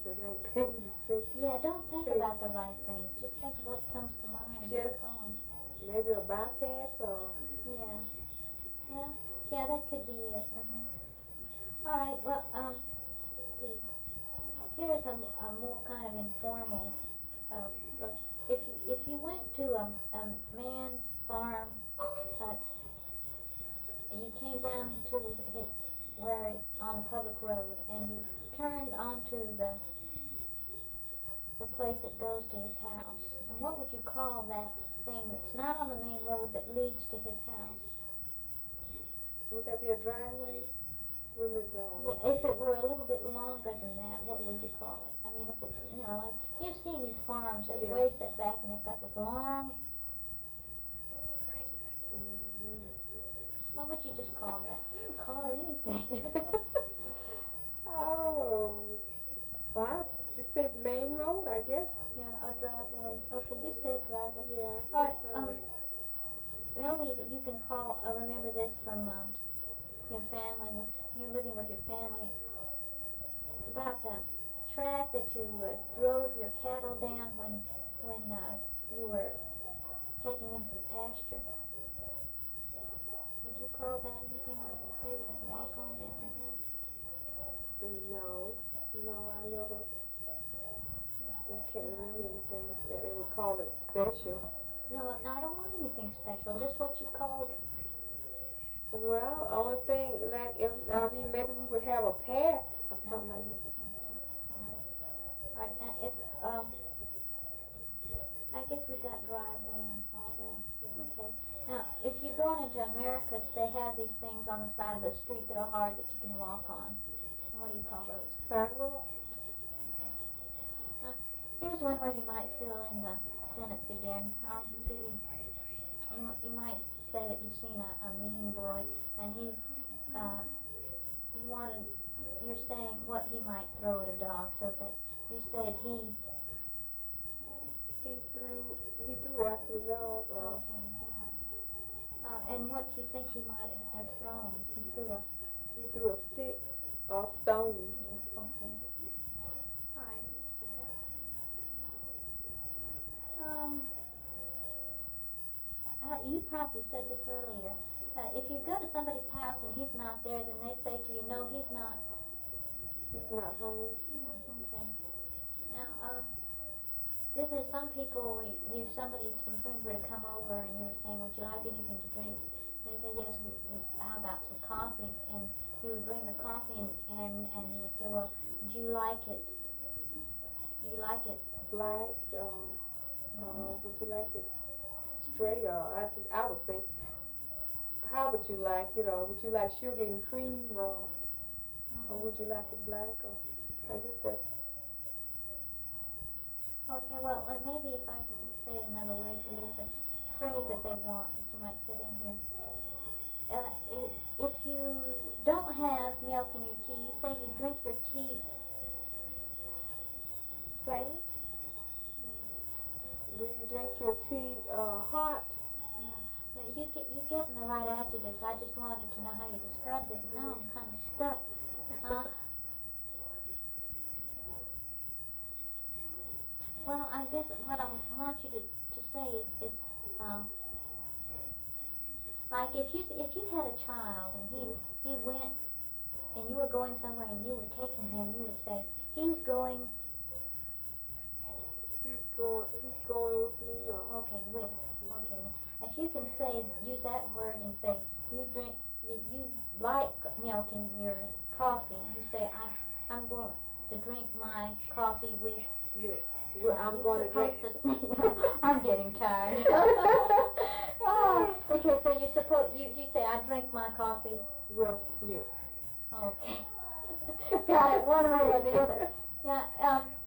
it ain't babysitting. Yeah, don't think about the right things. Just think of what comes to mind. Just maybe a bypass or... Yeah. Well, yeah, that could be it. All right, well, let's see. Here's a more kind of informal, but if you went to a man's farm, and you came down to his, where on a public road, and you turned onto the place that goes to his house, and what would you call that thing that's not on the main road that leads to his house? Would that be a driveway? Women's driveway? Well, if it were a little bit longer than that, what would you call it? I mean, if it's, like, you've seen these farms that way set back and they've got this long... What would you just call that? You can call it anything. Oh, well, just say main road, I guess. Yeah, a driveway. Okay, you said driveway. Yeah. All right, maybe that you can call, remember this from your family, when you're living with your family, about the track that you drove your cattle down when you were taking them to the pasture. Would you call that anything, or you would walk on down there? No, I never. I can't remember anything that they would call it special. No, I don't want anything special. Just what you called it. Well, only thing, like, maybe we would have a path or something like that. All right, now if, I guess we got driveway and all that. Okay. Now, if you're going into America, they have these things on the side of the street that are hard that you can walk on. And what do you call those? Sidewalk? Here's one where you might fill in the sentence again. You might say that you've seen a mean boy, and you're saying what he might throw at a dog, so that you said he threw after the dog. Okay, yeah. And what do you think he might have thrown? He threw a stick or stone. Yeah, okay. All right, let's see that. You probably said this earlier. If you go to somebody's house and he's not there, then they say to you, no, he's not. He's not home. Yeah, okay. Now, this is some people, some friends were to come over and you were saying, would you like anything to drink? They say, yes, how about some coffee? And you would bring the coffee and you would say, well, do you like it? Do you like it black? Would you like it straight? I would say, how would you like it? Or would you like sugar and cream? Or would you like it black? Or I guess that's... Okay, well, maybe if I can say it another way, because it's a phrase that they want, you might fit in here. If you don't have milk in your tea, you say you drink your tea plain? Do you drink your tea hot? Yeah. No, you getting the right adjectives. I just wanted to know how you described it. Now I'm kind of stuck. Well, I guess what I want you to say is like if you had a child and he went and you were going somewhere and you were taking him, you would say he's going with me. Or okay, with. Okay. If you can use that word and say you like milk in your coffee, you say I'm going to drink my coffee with milk. Well, I'm going to drink. I'm getting tired. Okay, so you say I drink my coffee with milk. Okay. Got it, one way or the other. Yeah.